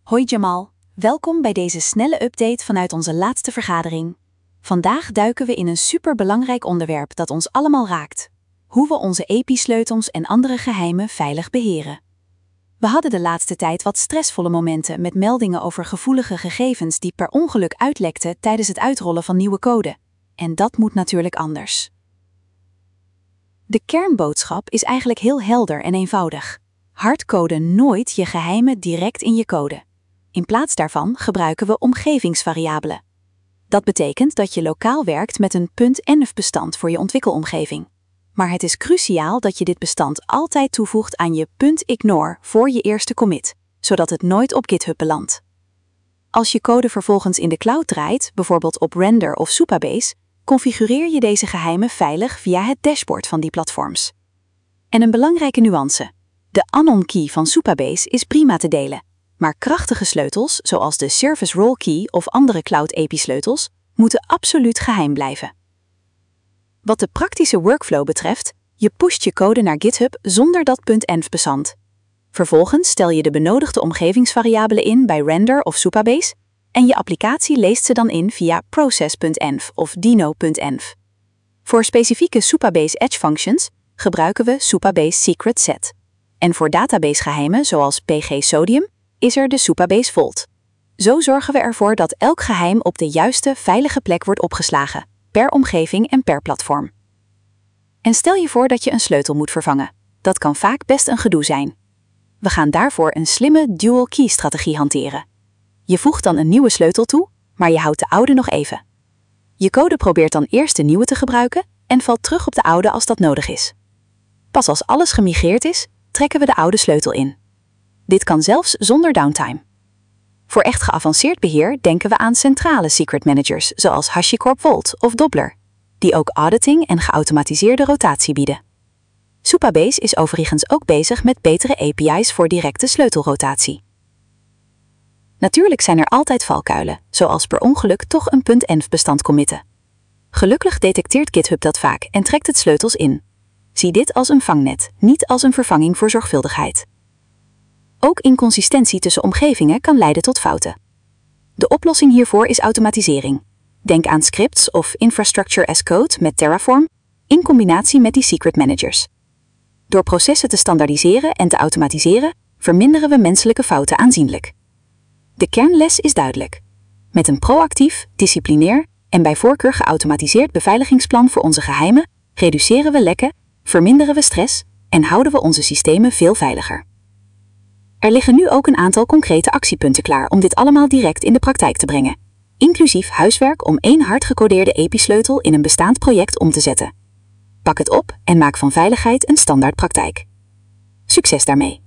Hoi Jamal, welkom bij deze snelle update vanuit onze laatste vergadering. Vandaag duiken we in een superbelangrijk onderwerp dat ons allemaal raakt. Hoe we onze EPI-sleutels en andere geheimen veilig beheren. We hadden de laatste tijd wat stressvolle momenten met meldingen over gevoelige gegevens die per ongeluk uitlekten tijdens het uitrollen van nieuwe code. En dat moet natuurlijk anders. De kernboodschap is eigenlijk heel helder en eenvoudig. Hardcode nooit je geheimen direct in je code. In plaats daarvan gebruiken we omgevingsvariabelen. Dat betekent dat je lokaal werkt met een .env-bestand voor je ontwikkelomgeving. Maar het is cruciaal dat je dit bestand altijd toevoegt aan je .ignore voor je eerste commit, zodat het nooit op GitHub belandt. Als je code vervolgens in de cloud draait, bijvoorbeeld op Render of Supabase, configureer je deze geheimen veilig via het dashboard van die platforms. En een belangrijke nuance. De anon key van Supabase is prima te delen, maar krachtige sleutels, zoals de Service Role Key of andere Cloud API-sleutels, moeten absoluut geheim blijven. Wat de praktische workflow betreft, je pusht je code naar GitHub zonder dat .env-bestand. Vervolgens stel je de benodigde omgevingsvariabelen in bij Render of Supabase en je applicatie leest ze dan in via process.env of dino.env. Voor specifieke Supabase Edge functions gebruiken we Supabase Secret Set. En voor databasegeheimen zoals PG Sodium is er de Supabase Vault. Zo zorgen we ervoor dat elk geheim op de juiste, veilige plek wordt opgeslagen, per omgeving en per platform. En stel je voor dat je een sleutel moet vervangen. Dat kan vaak best een gedoe zijn. We gaan daarvoor een slimme dual-key-strategie hanteren. Je voegt dan een nieuwe sleutel toe, maar je houdt de oude nog even. Je code probeert dan eerst de nieuwe te gebruiken en valt terug op de oude als dat nodig is. Pas als alles gemigreerd is, trekken we de oude sleutel in. Dit kan zelfs zonder downtime. Voor echt geavanceerd beheer denken we aan centrale secret managers zoals HashiCorp Vault of Doppler, die ook auditing en geautomatiseerde rotatie bieden. Supabase is overigens ook bezig met betere API's voor directe sleutelrotatie. Natuurlijk zijn er altijd valkuilen, zoals per ongeluk toch een .env-bestand committen. Gelukkig detecteert GitHub dat vaak en trekt het sleutels in. Zie dit als een vangnet, niet als een vervanging voor zorgvuldigheid. Ook inconsistentie tussen omgevingen kan leiden tot fouten. De oplossing hiervoor is automatisering. Denk aan scripts of infrastructure as code met Terraform, in combinatie met die secret managers. Door processen te standaardiseren en te automatiseren, verminderen we menselijke fouten aanzienlijk. De kernles is duidelijk. Met een proactief, disciplinair en bij voorkeur geautomatiseerd beveiligingsplan voor onze geheimen, reduceren we lekken, verminderen we stress en houden we onze systemen veel veiliger. Er liggen nu ook een aantal concrete actiepunten klaar om dit allemaal direct in de praktijk te brengen. Inclusief huiswerk om 1 hardgecodeerde EPI-sleutel in een bestaand project om te zetten. Pak het op en maak van veiligheid een standaard praktijk. Succes daarmee!